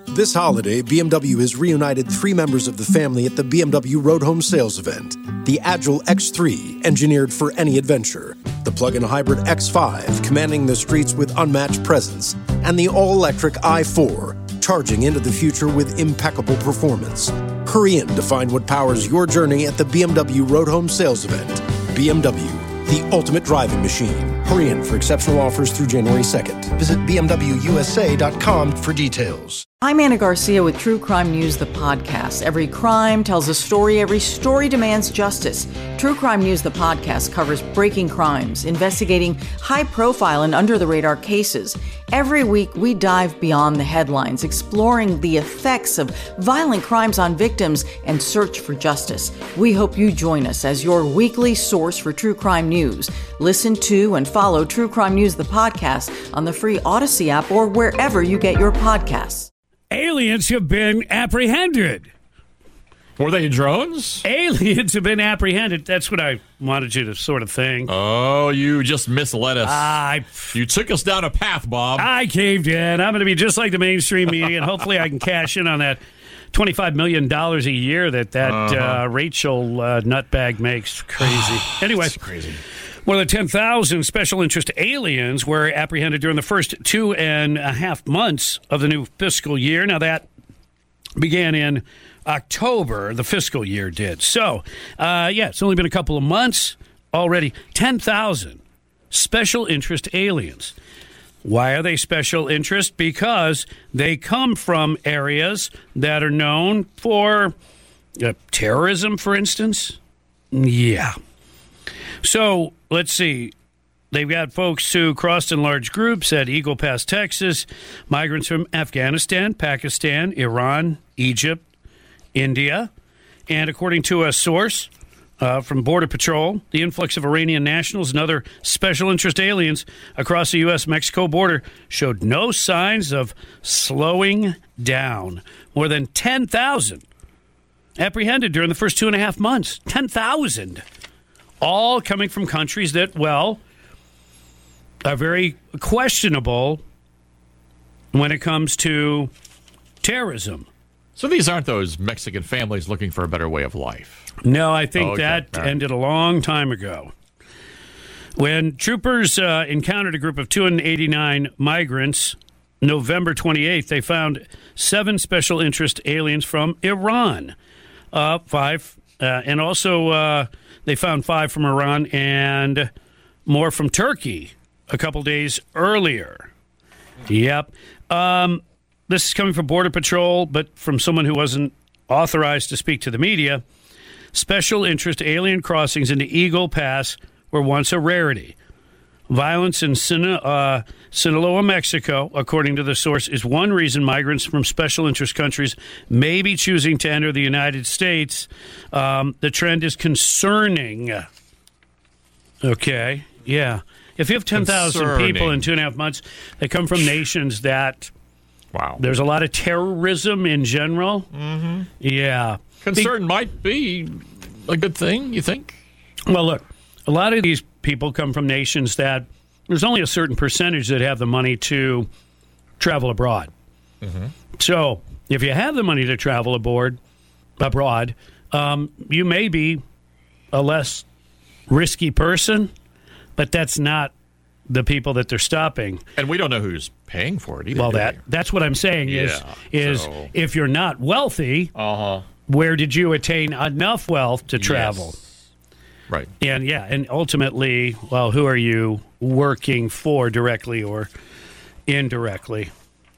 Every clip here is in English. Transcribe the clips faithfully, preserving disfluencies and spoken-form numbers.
This holiday, B M W has reunited three members of the family at the B M W Road Home Sales event. The Agile X three, engineered for any adventure. The plug-in hybrid X five, commanding the streets with unmatched presence. And the all-electric i four, charging into the future with impeccable performance. Hurry in to find what powers your journey at the B M W Road Home Sales event. B M W, the ultimate driving machine. Hurry in for exceptional offers through January second. Visit B M W U S A dot com for details. I'm Anna Garcia with True Crime News, the podcast. Every crime tells a story. Every story demands justice. True Crime News, the podcast, covers breaking crimes, investigating high-profile and under-the-radar cases. Every week, we dive beyond the headlines, exploring the effects of violent crimes on victims and search for justice. We hope you join us as your weekly source for true crime news. Listen to and follow True Crime News, the podcast, on the free Odyssey app or wherever you get your podcasts. Aliens have been apprehended. Were they drones? Aliens have been apprehended. That's what I wanted you to sort of think. Oh, you just misled us. I, you took us down a path, Bob. I caved in. I'm going to be just like the mainstream media, and hopefully I can cash in on that twenty-five million dollars a year that that uh-huh. uh, Rachel uh, nutbag makes. Crazy. Anyway. That's crazy. More than ten thousand special interest aliens were apprehended during the first two and a half months of the new fiscal year. Now, that began in October, the fiscal year did. So, uh, yeah, it's only been a couple of months already. ten thousand special interest aliens. Why are they special interest? Because they come from areas that are known for uh, terrorism, for instance. Yeah. So, let's see. They've got folks who crossed in large groups at Eagle Pass, Texas, migrants from Afghanistan, Pakistan, Iran, Egypt, India. And according to a source uh, from Border Patrol, the influx of Iranian nationals and other special interest aliens across the U S Mexico border showed no signs of slowing down. More than ten thousand apprehended during the first two and a half months. ten thousand. All coming from countries that, well, are very questionable when it comes to terrorism. So these aren't those Mexican families looking for a better way of life? No, I think oh, okay. that right. ended a long time ago. When troopers uh, encountered a group of two hundred eighty-nine migrants, November twenty-eighth, they found seven special interest aliens from Iran. Uh, five, uh, and also... Uh, They found five from Iran and more from Turkey a couple days earlier. Yep. Um, this is coming from Border Patrol, but from someone who wasn't authorized to speak to the media. Special interest alien crossings into Eagle Pass were once a rarity. Violence in Sin- uh, Sinaloa, Mexico, according to the source, is one reason migrants from special interest countries may be choosing to enter the United States. Um, the trend is concerning. Okay, yeah. If you have ten thousand people in two and a half months, they come from nations that... Wow. There's a lot of terrorism in general. Mm-hmm. Yeah. Concern be- might be a good thing, you think? Well, look, a lot of these people come from nations that there's only a certain percentage that have the money to travel abroad. Mm-hmm. So if you have the money to travel aboard abroad, um, you may be a less risky person, but that's not the people that they're stopping. And we don't know who's paying for it either. Well, that that's what I'm saying is, yeah, is so. if you're not wealthy, uh-huh. where did you attain enough wealth to travel? Yes. Right. And, yeah, and ultimately, well, who are you working for directly or indirectly?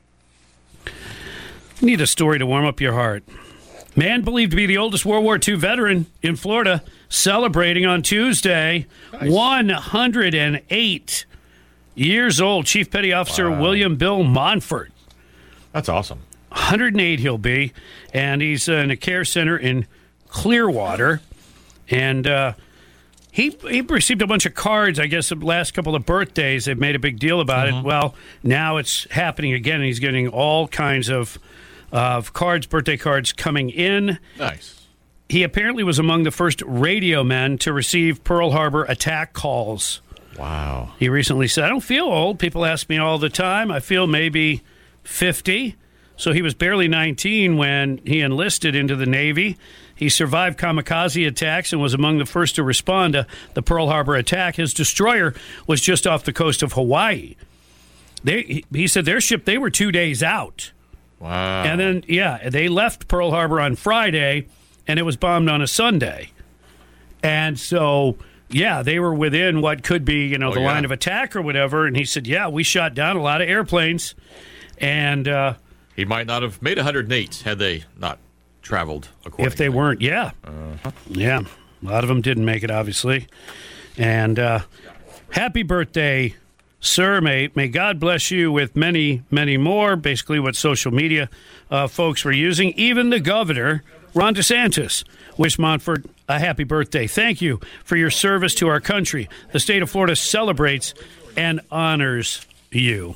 Need a story to warm up your heart. Man believed to be the oldest World War Two veteran in Florida celebrating on Tuesday. Nice. one hundred eight years old. Chief Petty Officer wow. William Bill Monfort. That's awesome. one hundred eight he'll be, and he's uh, in a care center in Clearwater. And uh, he he received a bunch of cards, I guess, the last couple of birthdays. They've made a big deal about mm-hmm. it. Well, now it's happening again, and he's getting all kinds of, of cards, birthday cards coming in. Nice. He apparently was among the first radio men to receive Pearl Harbor attack calls. Wow. He recently said, I don't feel old. People ask me all the time. I feel maybe fifty. So he was barely nineteen when he enlisted into the Navy. He survived kamikaze attacks and was among the first to respond to the Pearl Harbor attack. His destroyer was just off the coast of Hawaii. They, he said their ship, they were two days out. Wow. And then, yeah, they left Pearl Harbor on Friday, and it was bombed on a Sunday. And so, yeah, they were within what could be, you know, oh, the yeah. line of attack or whatever. And he said, yeah, we shot down a lot of airplanes. And uh, he might not have made one hundred eight had they not traveled accordingly. if they weren't, yeah. Uh-huh. Yeah, a lot of them didn't make it, obviously. And uh, happy birthday, sir. May, may God bless you with many, many more. Basically what social media uh, folks were using. Even the governor, Ron DeSantis, wished Montfort a happy birthday. Thank you for your service to our country. The state of Florida celebrates and honors you.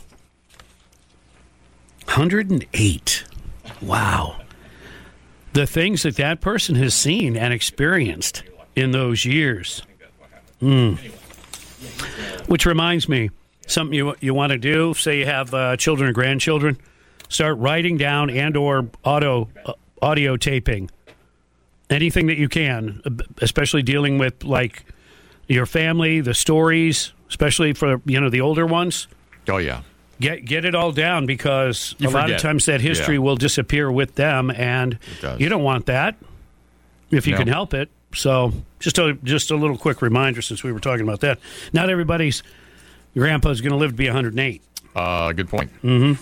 one hundred eight. Wow. The things that that person has seen and experienced in those years. Mm. Which reminds me, something you you want to do, say you have uh, children or grandchildren, start writing down and or auto uh, audio taping anything that you can, especially dealing with like your family, the stories, especially for, you know, the older ones. Oh, yeah. Get get it all down, because You a lot of forget. times that history Yeah. will disappear with them, and does. you don't want that if you No. can help it. So just a just a little quick reminder, since we were talking about that. Not everybody's grandpa is going to live to be one hundred eight. Uh, good point. Mm-hmm.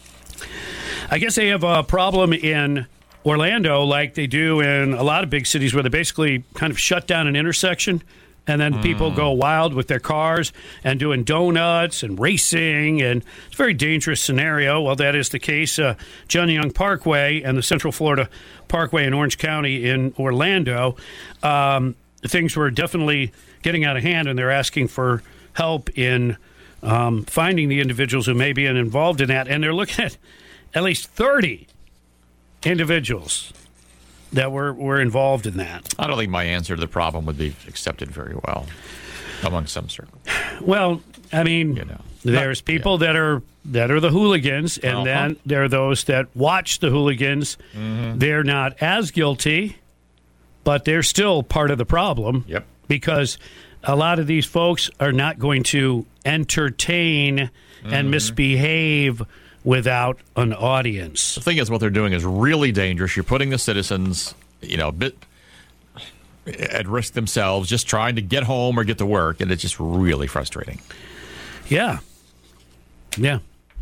I guess they have a problem in Orlando, like they do in a lot of big cities, where they basically kind of shut down an intersection, and then people go wild with their cars and doing donuts and racing, and it's a very dangerous scenario. Well, that is the case. Uh, John Young Parkway and the Central Florida Parkway in Orange County in Orlando, um, things were definitely getting out of hand, and they're asking for help in um, finding the individuals who may be involved in that. And they're looking at at least thirty individuals that were, were involved in that. I don't think my answer to the problem would be accepted very well among some circles. Well, I mean, You know. there's people that are that are the hooligans, and Uh-huh. then there are those that watch the hooligans. Mm-hmm. They're not as guilty, but they're still part of the problem. Yep. Because a lot of these folks are not going to entertain Mm-hmm. and misbehave without an audience. The thing is, what they're doing is really dangerous. You're putting the citizens, you know, a bit at risk themselves, just trying to get home or get to work, and it's just really frustrating. Yeah. Yeah.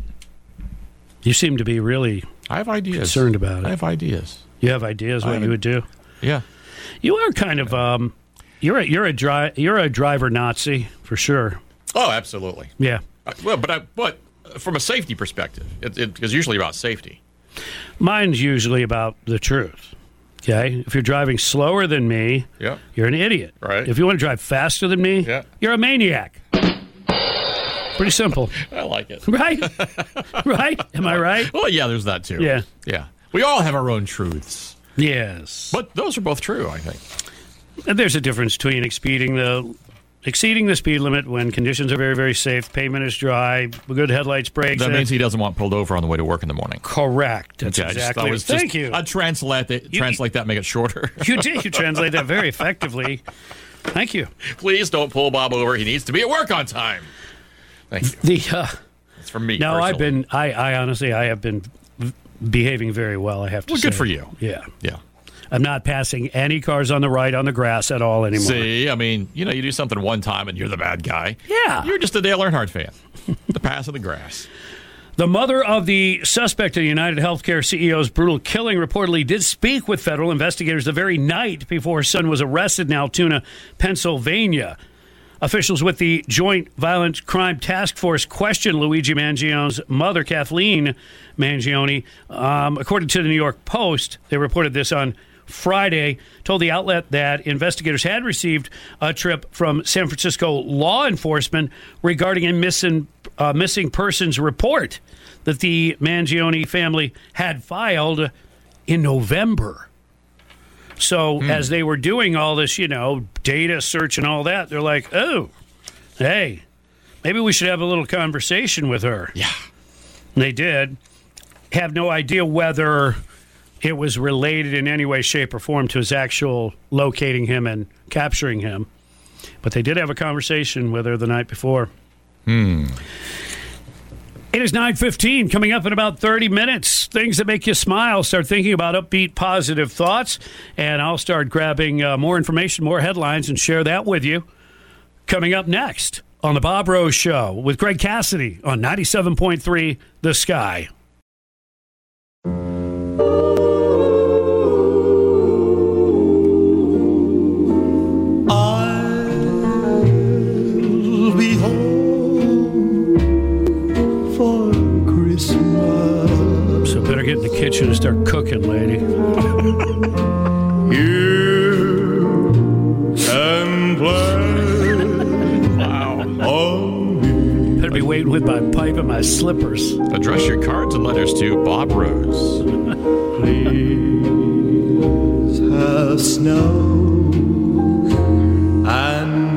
You seem to be really I have ideas. concerned about it. I have ideas. You have ideas what you would do? Yeah. You are kind of um, you're a you're a dri- you're a driver Nazi for sure. Oh, absolutely. Yeah. Uh, well, but I, but from a safety perspective, it, it, it's usually about safety. Mine's usually about the truth. Okay, if you're driving slower than me, Yeah. you're an idiot. Right. If you want to drive faster than me, Yeah. you're a maniac. Pretty simple, I like it. right? Right? Am I right? Well, yeah, there's that too. Yeah. Yeah. We all have our own truths, Yes. but those are both true, I think. And there's a difference between exceeding the exceeding the speed limit when conditions are very, very safe, pavement is dry, good headlights, brakes. That uh, means he doesn't want pulled over on the way to work in the morning. correct. That's Okay, I just exactly. thought it was Thank just- you. I'd translate that, You- translate that, make it shorter. You did. You translate that very effectively. Thank you. Please don't pull Bob over. He needs to be at work on time. Thank you. The uh, It's from me. no, I've personally. been. I, I honestly, I have been behaving very well. I have to Well, say. good for you. Yeah, Yeah. I'm not passing any cars on the right on the grass at all anymore. See, I mean, you know, you do something one time and you're the bad guy. Yeah. You're just a Dale Earnhardt fan. The pass of the grass. The mother of the suspect in United Healthcare C E O's brutal killing reportedly did speak with federal investigators the very night before her son was arrested in Altoona, Pennsylvania. Officials with the Joint Violent Crime Task Force questioned Luigi Mangione's mother, Kathleen Mangione. Um, according to the New York Post, they reported this on Friday, told the outlet that investigators had received a trip from San Francisco law enforcement regarding a missing, uh, missing persons report that the Mangione family had filed in November. So as they were doing all this, you know, data search and all that, they're like, oh, hey, maybe we should have a little conversation with her. Yeah. And they did. have no idea whether it was related in any way, shape, or form to his actual locating him and capturing him. But they did have a conversation with her the night before. Hmm. It is nine fifteen, coming up in about thirty minutes. Things that make you smile. Start thinking about upbeat, positive thoughts. And I'll start grabbing uh, more information, more headlines, and share that with you. Coming up next on The Bob Rose Show with Greg Cassidy on ninety-seven point three The Sky. I'll be home for Christmas. So better get in the kitchen and start cooking, lady. Here and play. Wow. On me. Better be waiting with my pipe and my slippers. Address your cards and letters to Bob Rose. Please have snow and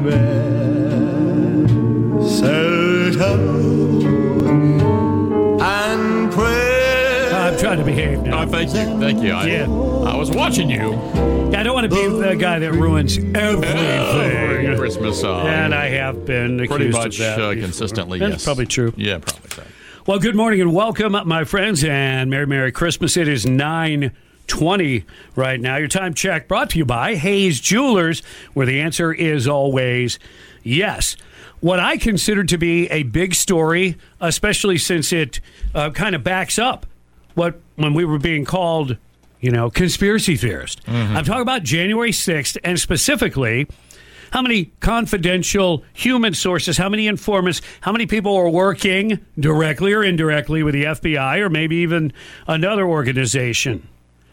mistletoe and pray. I'm trying to behave now. Oh, thank you. Thank you. I, Yeah. I was watching you. I don't want to be the guy that ruins everything. Every Christmas song. And I have been accused Pretty much of that uh, before. consistently, That's yes. probably true. Yeah, probably so. Well, good morning and welcome, my friends, and Merry, Merry Christmas. It is nine twenty right now. Your time check brought to you by Hayes Jewelers, where the answer is always yes. What I consider to be a big story, especially since it uh, kind of backs up what when we were being called, you know, conspiracy theorists. I'm talking about January sixth, and specifically how many confidential human sources, how many informants, how many people are working directly or indirectly with the F B I or maybe even another organization.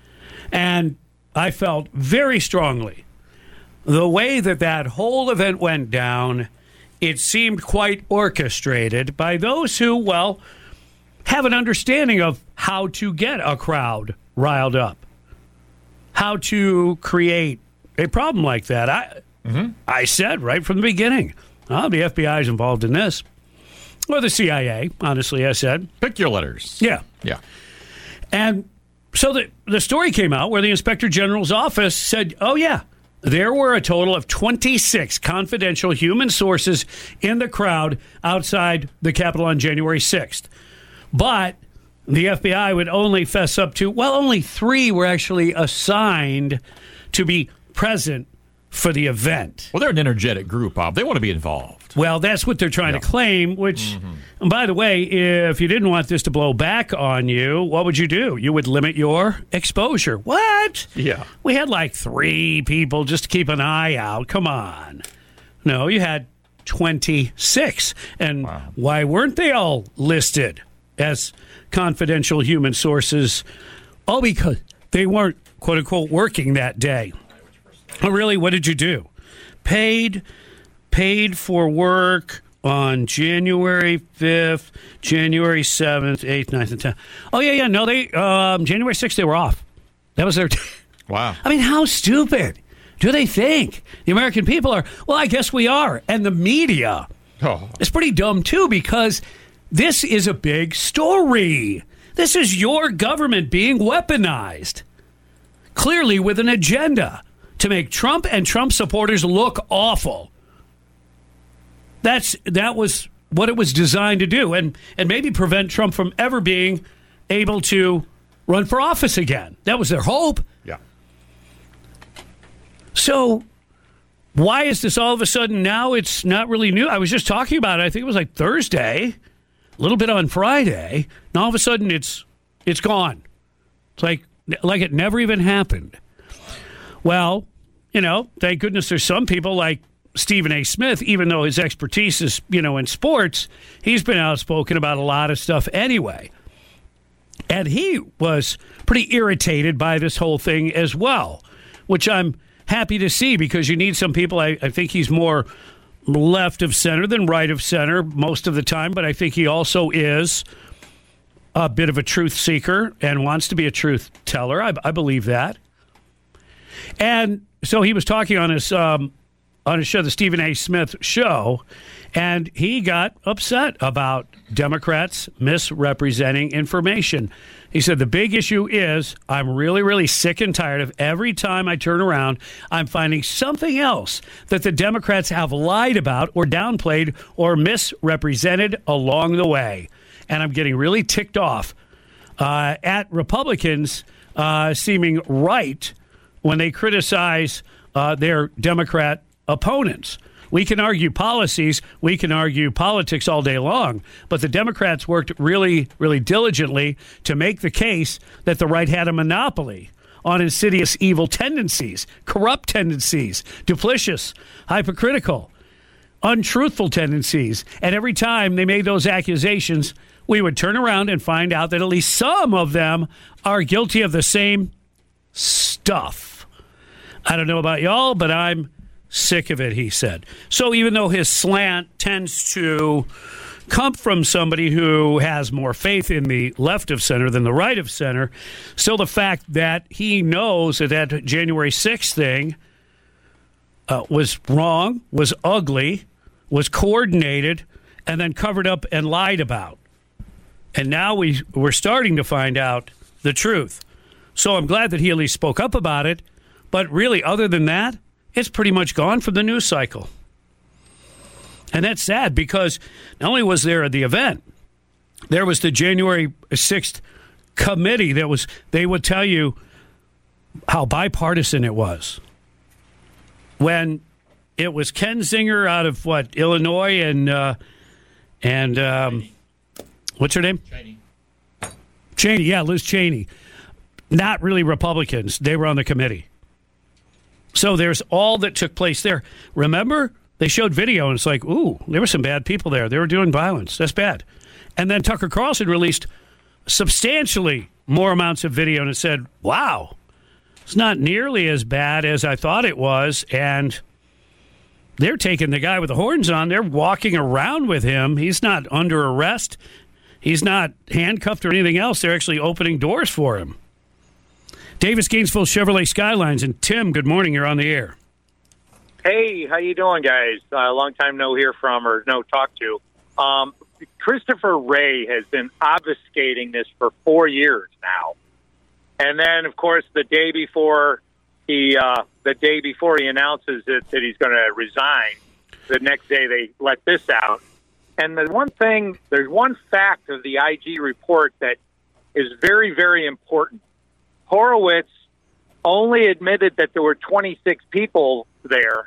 And I felt very strongly the way that that whole event went down, it seemed quite orchestrated by those who, well, have an understanding of how to get a crowd riled up, how to create a problem like that. I mm-hmm. I said right from the beginning, oh, the F B I is involved in this. Or the C I A, honestly, I said. Pick your letters. Yeah. Yeah. And so the, the story came out where the Inspector General's office said, oh, yeah, there were a total of twenty-six confidential human sources in the crowd outside the Capitol on January sixth. But the F B I would only fess up to, well, only three were actually assigned to be present for the event. Well, they're an energetic group, Bob. They want to be involved. Well, that's what they're trying Yeah. to claim, which, mm-hmm. and by the way, if you didn't want this to blow back on you, what would you do? You would limit your exposure. What? Yeah. We had like three people just to keep an eye out. Come on. No, you had twenty-six. And Wow. why weren't they all listed as confidential human sources? Oh, because they weren't, quote unquote, working that day. Oh, really? What did you do? Paid, paid for work on January fifth, January seventh, eighth, ninth, and tenth. Oh, yeah, yeah. No, they um, January sixth, they were off. That was their... T- Wow. I mean, how stupid do they think? The American people are, well, I guess we are. And the media Oh. is pretty dumb, too, because this is a big story. This is your government being weaponized, clearly with an agenda to make Trump and Trump supporters look awful. That's that was what it was designed to do, and and maybe prevent Trump from ever being able to run for office again. That was their hope. Yeah. So why is this all of a sudden now it's not really new? I was just talking about it. I think it was like Thursday, a little bit on Friday. Now all of a sudden it's it's gone. It's like like it never even happened. Well, you know, thank goodness there's some people like Stephen A. Smith, even though his expertise is, you know, in sports, he's been outspoken about a lot of stuff anyway. And he was pretty irritated by this whole thing as well, which I'm happy to see because you need some people. I, I think he's more left of center than right of center most of the time, but I think he also is a bit of a truth seeker and wants to be a truth teller. I, I believe that. And so he was talking on his um, on his show, the Stephen A. Smith Show, and he got upset about Democrats misrepresenting information. He said, the big issue is I'm really, really sick and tired of every time I turn around, I'm finding something else that the Democrats have lied about or downplayed or misrepresented along the way. And I'm getting really ticked off uh, at Republicans uh, seeming right when they criticize uh, their Democrat opponents. We can argue policies, we can argue politics all day long, but the Democrats worked really, really diligently to make the case that the right had a monopoly on insidious evil tendencies, corrupt tendencies, duplicitous, hypocritical, untruthful tendencies. And every time they made those accusations, we would turn around and find out that at least some of them are guilty of the same stuff. I don't know about y'all, but I'm sick of it, he said. So even though his slant tends to come from somebody who has more faith in the left of center than the right of center, still the fact that he knows that that January sixth thing uh, was wrong, was ugly, was coordinated, and then covered up and lied about. And now we, we're starting to find out the truth. So I'm glad that he at least spoke up about it. But really, other than that, it's pretty much gone from the news cycle. And that's sad because not only was there the event, there was the January sixth committee that was, they would tell you how bipartisan it was. When it was Ken Zinger out of, what, Illinois and, uh, and um, what's her name? Cheney. Cheney, yeah, Liz Cheney. Not really Republicans. They were on the committee. So there's all that took place there. Remember, they showed video, and it's like, ooh, there were some bad people there. They were doing violence. That's bad. And then Tucker Carlson released substantially more amounts of video, and it said, wow, it's not nearly as bad as I thought it was. And they're taking the guy with the horns on. They're walking around with him. He's not under arrest. He's not handcuffed or anything else. They're actually opening doors for him. Davis Gainesville Chevrolet Skylines. And Tim, good morning. You're on the air. Hey, how you doing, guys? A uh, long time no hear from or no talk to. Um, Christopher Wray has been obfuscating this for four years now. And then, of course, the day before he uh, the day before he announces it, that he's going to resign, the next day they let this out. And the one thing, there's one fact of the I G report that is very, very important. Horowitz only admitted that there were twenty-six people there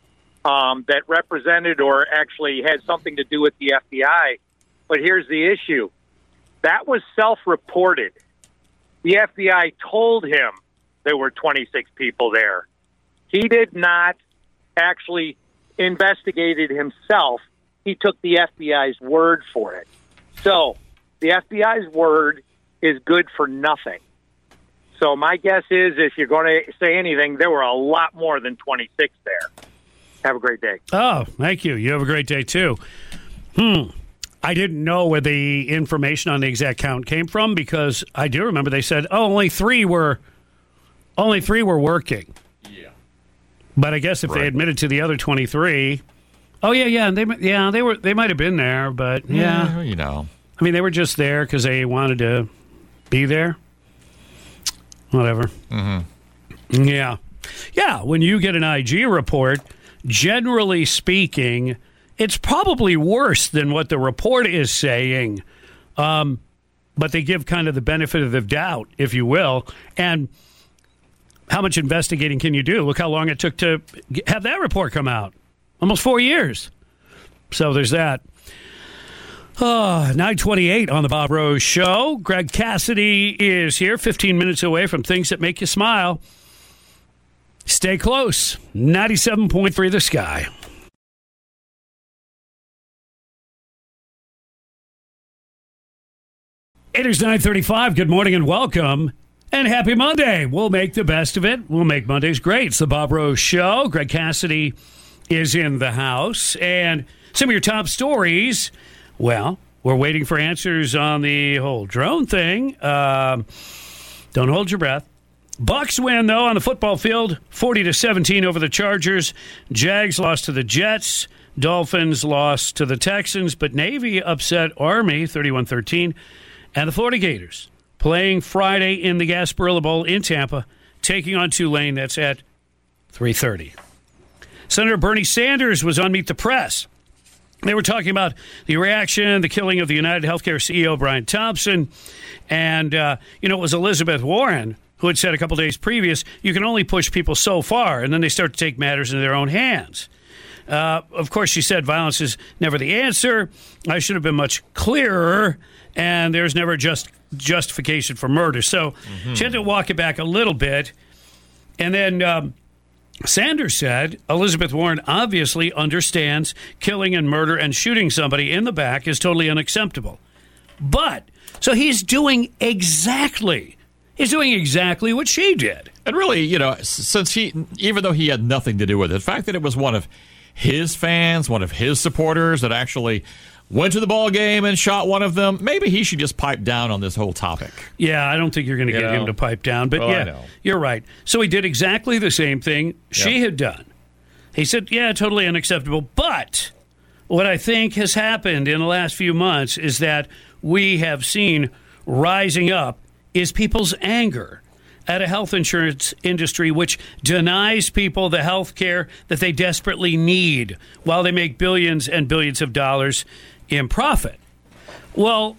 um, that represented or actually had something to do with the F B I. But here's the issue. That was self-reported. The F B I told him there were twenty-six people there. He did not actually investigate it himself. He took the F B I's word for it. So the F B I's word is good for nothing. So my guess is if you're going to say anything, there were a lot more than twenty-six there. Have a great day. Oh, thank you. You have a great day, too. Hmm. I didn't know where the information on the exact count came from because I do remember they said, oh, only three were only three were working. Yeah. But I guess if right. they admitted to the other twenty-three, oh, yeah, yeah, they yeah, they were they might have been there, but yeah. yeah you know. I mean, they were just there because they wanted to be there. Whatever. Mm-hmm. Yeah. Yeah, when you get an I G report, generally speaking, it's probably worse than what the report is saying. Um, but they give kind of the benefit of the doubt, if you will. And how much investigating can you do? Look how long it took to have that report come out. Almost four years. So there's that. Oh, nine twenty-eight on the Bob Rose Show. Greg Cassidy is here, fifteen minutes away from things that make you smile. Stay close. ninety-seven point three The Sky. It is nine thirty-five. Good morning and welcome. And happy Monday. We'll make the best of it. We'll make Mondays great. It's the Bob Rose Show. Greg Cassidy is in the house. And some of your top stories... Well, we're waiting for answers on the whole drone thing. Um, don't hold your breath. Bucks win, though, on the football field, forty to seventeen over the Chargers. Jags lost to the Jets. Dolphins lost to the Texans. But Navy upset Army, thirty-one thirteen. And the Florida Gators playing Friday in the Gasparilla Bowl in Tampa, taking on Tulane. That's at three thirty. Senator Bernie Sanders was on Meet the Press. They were talking about the reaction, the killing of the United Healthcare C E O, Brian Thompson. And, uh, you know, it was Elizabeth Warren who had said a couple days previous, you can only push people so far, and then they start to take matters into their own hands. Uh, of course, she said violence is never the answer. I should have been much clearer, and there's never just justification for murder. So mm-hmm. she had to walk it back a little bit. And then um, Sanders said Elizabeth Warren obviously understands killing and murder and shooting somebody in the back is totally unacceptable. But, so he's doing exactly, he's doing exactly what she did. And really, you know, since he, even though he had nothing to do with it, the fact that it was one of his fans, one of his supporters that actually went to the ball game and shot one of them, maybe he should just pipe down on this whole topic. Yeah, I don't think you're going to get know? him to pipe down. But well, yeah, I know. You're right. So he did exactly the same thing she yep. had done. He said, yeah, totally unacceptable. But what I think has happened in the last few months is that we have seen rising up is people's anger at a health insurance industry which denies people the health care that they desperately need while they make billions and billions of dollars in profit. Well,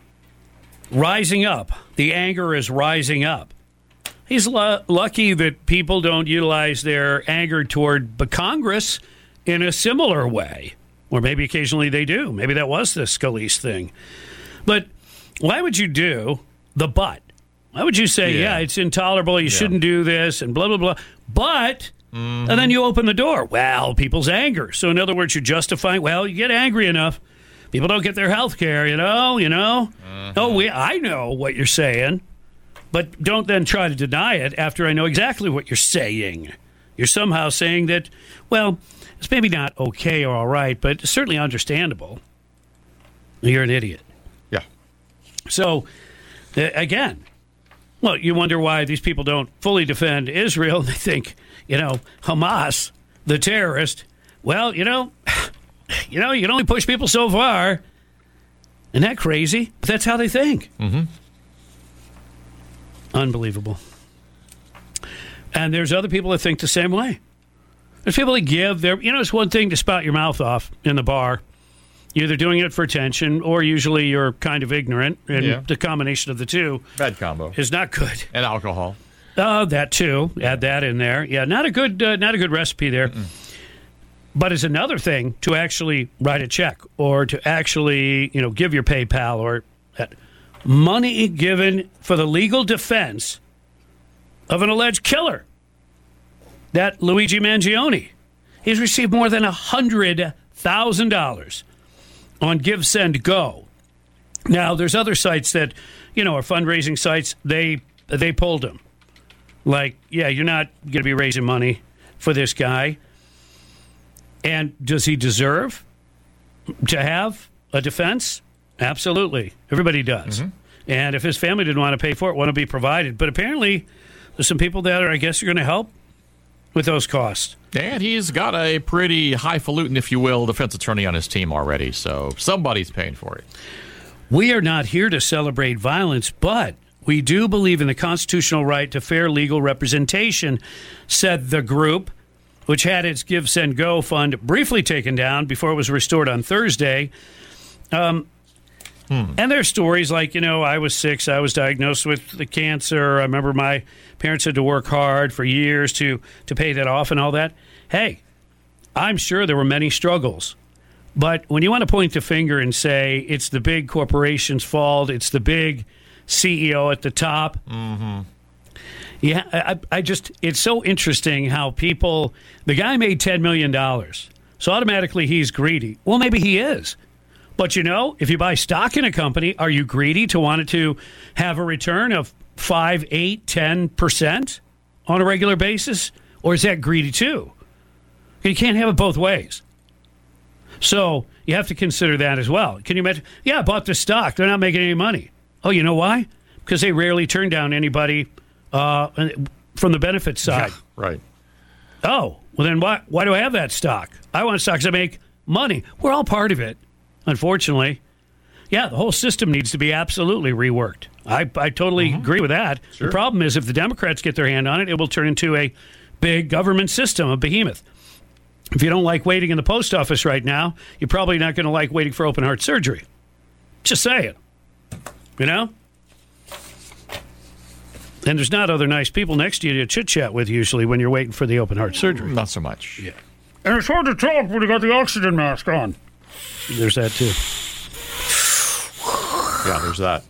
rising up. The anger is rising up. He's lu- lucky that people don't utilize their anger toward the Congress in a similar way. Or maybe occasionally they do. Maybe that was the Scalise thing. But why would you do the but? Why would you say, yeah, yeah it's intolerable, you yeah. shouldn't do this, and blah, blah, blah. But, mm-hmm. and then you open the door. Well, people's anger. So in other words, you're justifying, well, you get angry enough. People don't get their health care, you know, you know. Mm-hmm. Oh, we, I know what you're saying. But don't then try to deny it after I know exactly what you're saying. You're somehow saying that, well, it's maybe not okay or all right, but certainly understandable. You're an idiot. Yeah. So, uh, again, well, you wonder why these people don't fully defend Israel. They think, you know, Hamas, the terrorist, well, you know, you know, you can only push people so far. Isn't that crazy? But that's how they think. Mm-hmm. Unbelievable. And there's other people that think the same way. There's people that give their, you know, it's one thing to spout your mouth off in the bar. You're either doing it for attention or usually you're kind of ignorant. And yeah. the combination of the two bad combo is not good. And alcohol. Oh, uh, that too. Yeah. Add that in there. Yeah, not a good, uh, not a good recipe there. Mm-mm. But it's another thing to actually write a check or to actually, you know, give your PayPal or that money given for the legal defense of an alleged killer. That Luigi Mangione. He's received more than one hundred thousand dollars on Give, Send, Go. Now, there's other sites that, you know, are fundraising sites. They they pulled him. Like, yeah, you're not going to be raising money for this guy. And does he deserve to have a defense? Absolutely. Everybody does. Mm-hmm. And if his family didn't want to pay for it, want to be provided. But apparently, there's some people that are, I guess, are going to help with those costs. And he's got a pretty highfalutin, if you will, defense attorney on his team already. So somebody's paying for it. We are not here to celebrate violence, but we do believe in the constitutional right to fair legal representation, said the group, which had its Give, Send, Go fund briefly taken down before it was restored on Thursday. Um, hmm. And there's stories like, you know, I was six, I was diagnosed with the cancer. I remember my parents had to work hard for years to, to pay that off and all that. Hey, I'm sure there were many struggles. But when you want to point the finger and say it's the big corporation's fault, it's the big C E O at the top, mm-hmm. Yeah, I, I just, it's so interesting how people, the guy made ten million dollars, so automatically he's greedy. Well, maybe he is. But, you know, if you buy stock in a company, are you greedy to want it to have a return of five, eight, ten percent on a regular basis? Or is that greedy too? You can't have it both ways. So you have to consider that as well. Can you imagine? Yeah, I bought the stock. They're not making any money. Oh, you know why? Because they rarely turn down anybody Uh, from the benefits side. Yeah, right. Oh, well then why why do I have that stock? I want stocks that make money. We're all part of it, unfortunately. Yeah, the whole system needs to be absolutely reworked. I, I totally mm-hmm. agree with that. Sure. The problem is if the Democrats get their hand on it, it will turn into a big government system, a behemoth. If you don't like waiting in the post office right now, you're probably not going to like waiting for open heart surgery. Just saying. You know? And there's not other nice people next to you to chit-chat with usually when you're waiting for the open heart surgery. Not so much. Yeah. And it's hard to talk when you got the oxygen mask on. There's that, too. Yeah, there's that.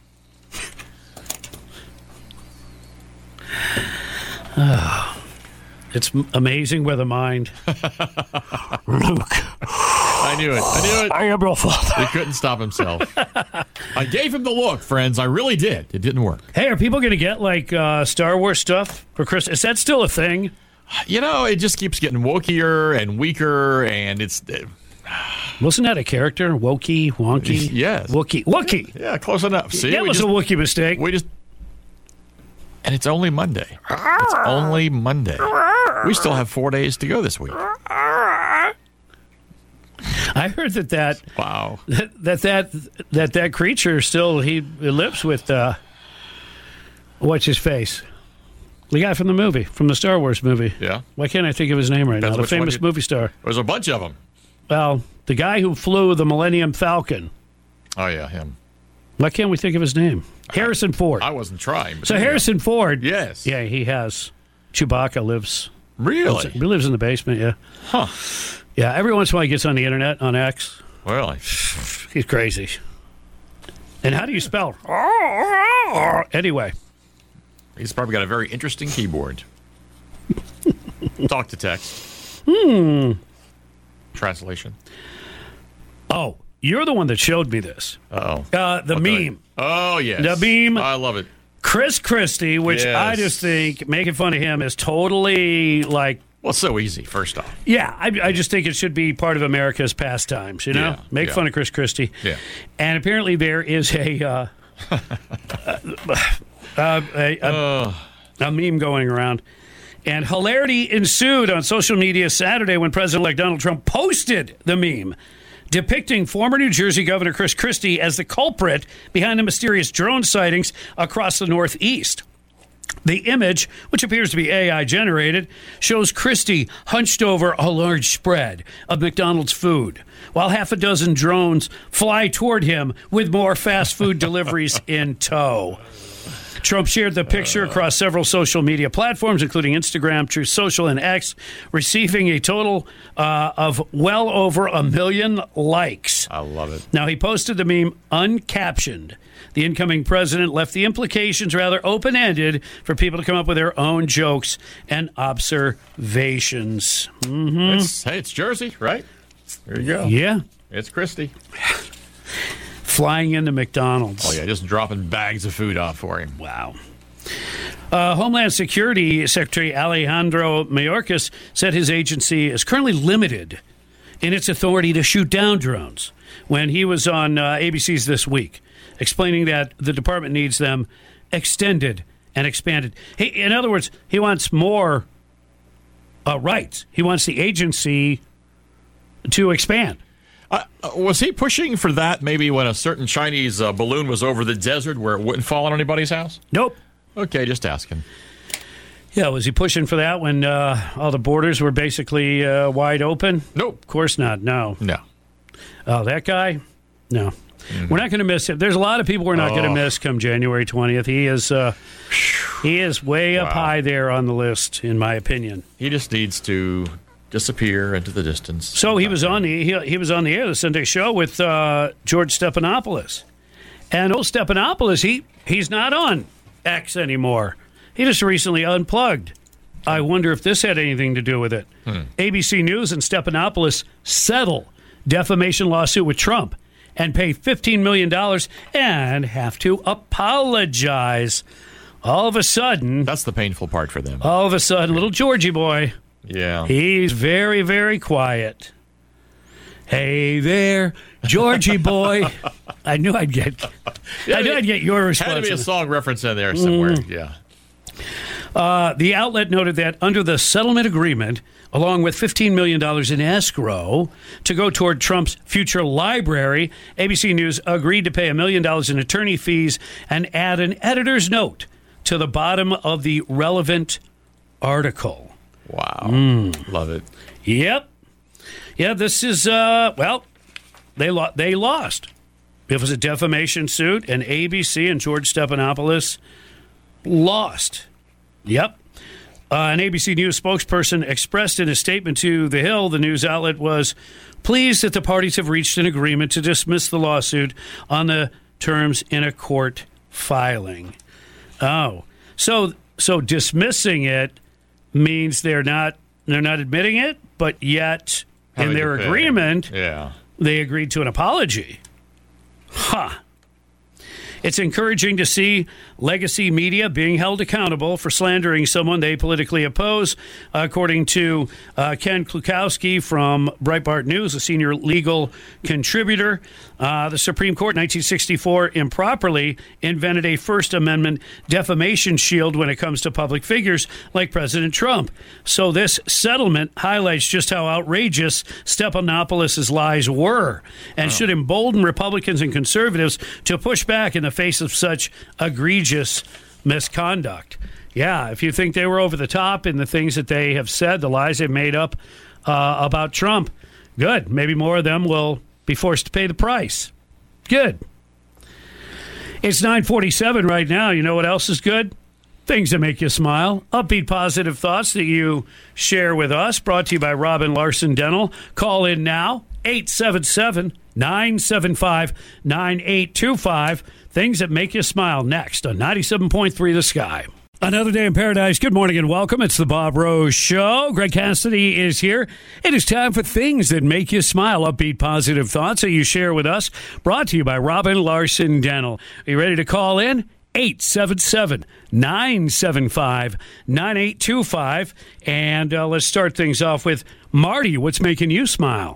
Oh, it's amazing where the mind... Luke. I knew it. I knew it. I am your father. He couldn't stop himself. I gave him the look, friends. I really did. It didn't work. Hey, are people going to get, like, uh, Star Wars stuff for Christmas? Is that still a thing? You know, it just keeps getting wokier and weaker, and it's... Uh, Wasn't that a character? Wokey? Wonky? Yes. Wookie. Wookie! Yeah, close enough. See, that was just, a Wookie mistake. We just... And it's only Monday. It's only Monday. We still have four days to go this week. I heard that that wow that that that that, that creature still he lives with uh, what's his face, the guy from the movie, from the Star Wars movie. Yeah. Why can't I think of his name right Depends now? The famous you, movie star. There's a bunch of them. Well, the guy who flew the Millennium Falcon. Oh yeah, him. Why can't we think of his name? Harrison Ford. I wasn't trying. But so Harrison know. Ford. Yes. Yeah, he has. Chewbacca lives. Really? Lives, he lives in the basement. Yeah. Huh. Yeah. Every once in a while, he gets on the internet on X. Well, I... he's crazy. And how do you spell? Anyway, he's probably got a very interesting keyboard. Talk to text. Hmm. Translation. Oh. You're the one that showed me this. Uh-oh. Uh, the what meme. I... Oh, yes. The meme. I love it. Chris Christie, which yes. I just think making fun of him is totally like... Well, it's so easy, first off. Yeah, I, I just think it should be part of America's pastimes, you know? Yeah, Make yeah. fun of Chris Christie. Yeah. And apparently there is a... Uh, uh, a, a, uh. a meme going around. And hilarity ensued on social media Saturday when President-elect Donald Trump posted the meme depicting former New Jersey Governor Chris Christie as the culprit behind the mysterious drone sightings across the Northeast. The image, which appears to be A I generated, shows Christie hunched over a large spread of McDonald's food, while half a dozen drones fly toward him with more fast food deliveries in tow. Trump shared the picture across several social media platforms, including Instagram, Truth Social, and X, receiving a total uh, of well over a million likes. I love it. Now, he posted the meme uncaptioned. The incoming president left the implications rather open-ended for people to come up with their own jokes and observations. Mm-hmm. It's, hey, it's Jersey, right? There you go. Yeah. It's Christie. Flying into McDonald's. Oh, yeah, just dropping bags of food off for him. Wow. Uh, Homeland Security Secretary Alejandro Mayorkas said his agency is currently limited in its authority to shoot down drones when he was on uh, A B C's This Week, explaining that the department needs them extended and expanded. He, in other words, he wants more uh, rights. He wants the agency to expand. Uh, was he pushing for that maybe when a certain Chinese uh, balloon was over the desert where it wouldn't fall on anybody's house? Nope. Okay, just asking. Yeah, was he pushing for that when uh, all the borders were basically uh, wide open? Nope. Of course not, no. No. Oh, that guy? No. Mm-hmm. We're not going to miss him. There's a lot of people we're not oh. going to miss come January twentieth. He is uh, he is way wow. up high there on the list, in my opinion. He just needs to disappear into the distance. So he was on the he, he was on the air the Sunday show with uh, George Stephanopoulos, and old Stephanopoulos he he's not on X anymore. He just recently unplugged. I wonder if this had anything to do with it. Hmm. A B C News and Stephanopoulos settle defamation lawsuit with Trump and pay fifteen million dollars and have to apologize. All of a sudden, that's the painful part for them. All of a sudden, little Georgie boy. Yeah. He's very, very quiet. Hey there, Georgie boy. I knew I'd get yeah, I knew I'd get your response. Had to be a song reference in there somewhere. Mm. Yeah. Uh, the outlet noted that under the settlement agreement, along with fifteen million dollars in escrow to go toward Trump's future library, A B C News agreed to pay a million dollars in attorney fees and add an editor's note to the bottom of the relevant article. Wow. Mm. Love it. Yep. Yeah, this is, uh, well, they, lo- they lost. It was a defamation suit, and A B C and George Stephanopoulos lost. Yep. Uh, an A B C News spokesperson expressed in a statement to The Hill, the news outlet, was pleased that the parties have reached an agreement to dismiss the lawsuit on the terms in a court filing. Oh, so so dismissing it means they're not they're not admitting it, but yet Having in their to pay. agreement, Yeah. they agreed to an apology. Huh. It's encouraging to see legacy media being held accountable for slandering someone they politically oppose, according to uh, Ken Klukowski from Breitbart News, a senior legal contributor. Uh, the Supreme Court in nineteen sixty-four improperly invented a First Amendment defamation shield when it comes to public figures like President Trump. So this settlement highlights just how outrageous Stephanopoulos' lies were and should embolden Republicans and conservatives to push back in the face of such egregious misconduct. Yeah, if you think they were over the top in the things that they have said, the lies they've made up uh, about Trump, good. Maybe more of them will be forced to pay the price. Good. It's nine forty-seven right now. You know what else is good? Things that make you smile. Upbeat, positive thoughts that you share with us. Brought to you by Robin Larson Dental. Call in now, eight seven seven, nine seven five, nine eight two five. Things that make you smile next on ninety-seven point three The Sky. Another day in paradise. Good morning and welcome. It's the Bob Rose Show. Greg Cassidy is here. It is time for Things That Make You Smile. Upbeat, positive thoughts that you share with us. Brought to you by Robin Larson Dental. Are you ready to call in? eight seven seven, nine seven five, nine eight two five. And uh, let's start things off with Marty. What's making you smile?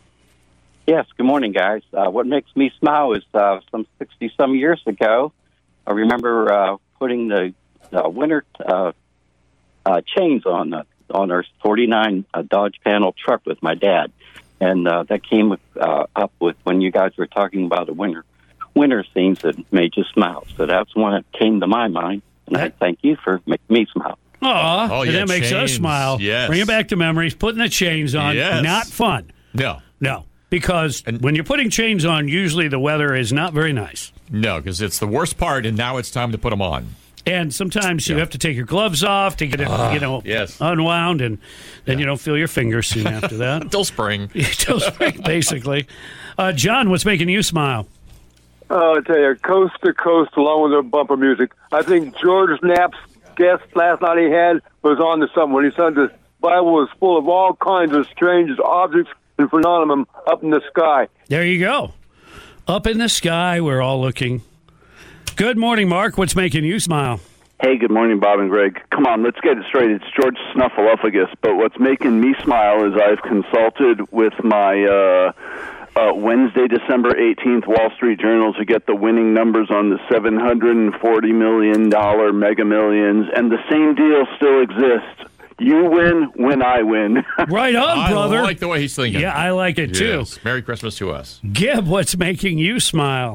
Yes, good morning, guys. Uh, what makes me smile is uh, some sixty-some years ago, I remember uh, putting the uh, winter uh, uh, chains on uh, on our forty-nine uh, Dodge panel truck with my dad. And uh, that came uh, up with when you guys were talking about the winter winter scenes that made you smile. So that's one that came to my mind, and I thank you for making me smile. Aw, Oh, and yeah, that makes chains. us smile. Yes. Bring it back to memories. Putting the chains on, Yes. not fun. No. No, because And- when you're putting chains on, usually the weather is not very nice. No, because it's the worst part, and now it's time to put them on. And sometimes you Yeah. have to take your gloves off to get it, you know, yes. unwound, and then you don't feel your fingers soon after that. Until spring. Till spring, basically. Uh, John, what's making you smile? Oh, I tell you, coast to coast, along with the bumper music. I think George Knapp's guest last night he had was on to something when he said the Bible was full of all kinds of strange objects and phenomena up in the sky. There you go. Up in the sky, we're all looking. Good morning, Mark. What's making you smile? Hey, good morning, Bob and Greg. Come on, let's get it straight. It's George Snuffleupagus, but what's making me smile is I've consulted with my uh, uh, Wednesday, December eighteenth Wall Street Journal to get the winning numbers on the seven hundred forty million dollars Mega Millions, and the same deal still exists. You win when I win. Right on, I brother. like the way he's thinking. Yeah, I like it, too. Yes. Merry Christmas to us. Gib, what's making you smile?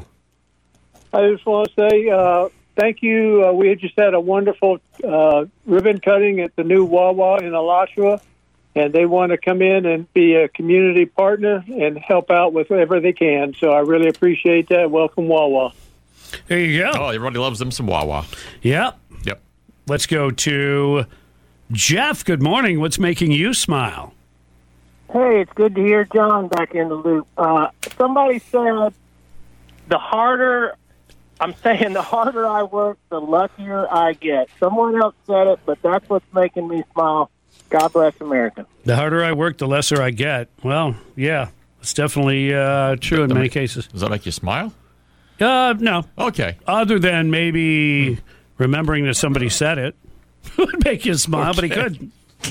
I just want to say uh, thank you. Uh, we just had a wonderful uh, ribbon cutting at the new Wawa in Alachua, and they want to come in and be a community partner and help out with whatever they can. So I really appreciate that. Welcome, Wawa. There you go. Oh, everybody loves them some Wawa. Yep. Yep. Let's go to Jeff. Good morning. What's making you smile? Hey, it's good to hear John back in the loop. Uh, somebody said the harder, I'm saying the harder I work, the luckier I get. Someone else said it, but that's what's making me smile. God bless America. The harder I work, the lesser I get. Well, yeah, it's definitely uh, true in many cases. Does that make you smile? Uh, no. Okay. Other than maybe remembering that somebody said it would make you smile, but he couldn't.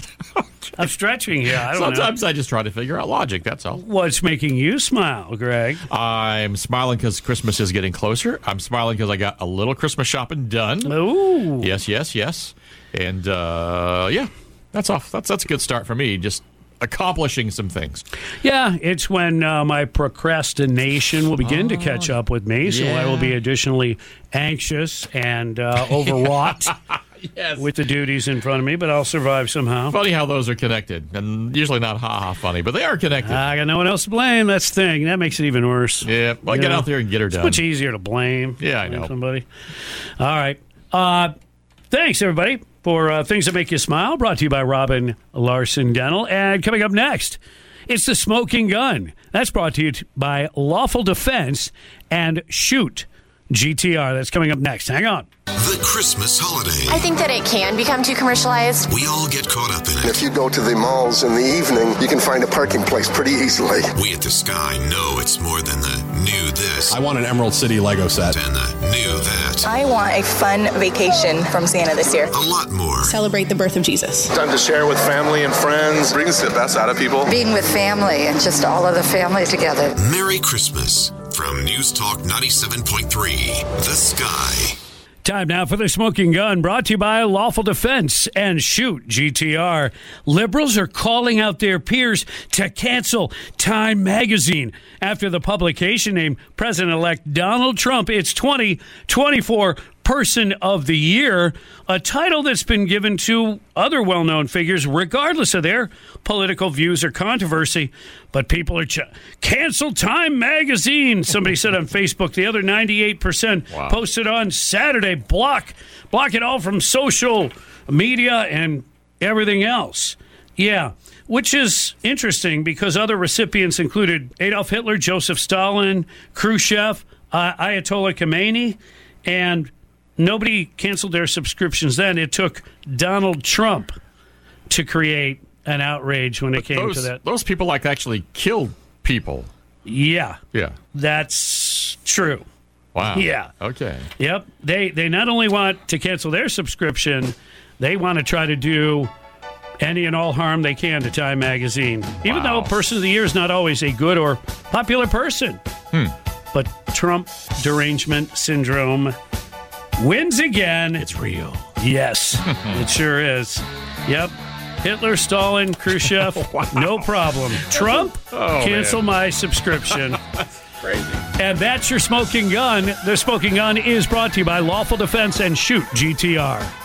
I'm stretching here. I don't Sometimes know. I just try to figure out logic, that's all. What's making you smile, Greg? I'm smiling because Christmas is getting closer. I'm smiling because I got a little Christmas shopping done. Ooh. Yes, yes, yes. And, uh, yeah, that's off. That's, that's a good start for me, just accomplishing some things. Yeah, it's when uh, my procrastination will begin oh, to catch up with me, so yeah. I will be additionally anxious and uh, overwrought yes. with the duties in front of me, but I'll survive somehow. Funny how those are connected, and usually not ha-ha funny, but they are connected. I got no one else to blame. That's the thing. That makes it even worse. Yeah, well, you get know? out there and get her It's done. much easier to blame. Yeah, I blame know. Somebody. All right. Uh, thanks, everybody, for uh, Things That Make You Smile, brought to you by Robin Larson Dental. And coming up next, it's The Smoking Gun. That's brought to you by Lawful Defense and Shoot G T R. That's coming up next. Hang on. The Christmas holiday. I think that it can become too commercialized. We all get caught up in it. If you go to the malls in the evening, you can find a parking place pretty easily. We at the Sky know it's more than the new this. I want an Emerald City Lego set. And the new that. I want a fun vacation from Santa this year. A lot more. Celebrate the birth of Jesus. Time to share with family and friends. Brings the best out of people. Being with family and just all of the family together. Merry Christmas from News Talk ninety-seven point three, The Sky. Time now for The Smoking Gun, brought to you by Lawful Defense and Shoot G T R. Liberals are calling out their peers to cancel Time magazine after the publication named President-elect Donald Trump its twenty twenty-four Person of the Year, a title that's been given to other well-known figures regardless of their political views or controversy. But people are ch- cancel Time magazine, somebody said on Facebook. The other ninety-eight percent wow. posted on Saturday. Block, block it all from social media and everything else. Yeah, which is interesting because other recipients included Adolf Hitler, Joseph Stalin, Khrushchev, uh, Ayatollah Khomeini, and nobody canceled their subscriptions then. It took Donald Trump to create an outrage when it but came those, to that. Those people like actually killed people. Yeah. Yeah. That's true. Wow. Yeah. Okay. Yep. They they not only want to cancel their subscription, they want to try to do any and all harm they can to Time magazine. Even wow. though Person of the Year is not always a good or popular person. Hmm. But Trump derangement syndrome wins again. It's real. Yes, it sure is. Yep. Hitler, Stalin, Khrushchev, wow. no problem. Trump, oh, cancel man. my subscription. Crazy. And that's your Smoking Gun. The Smoking Gun is brought to you by Lawful Defense and Shoot G T R.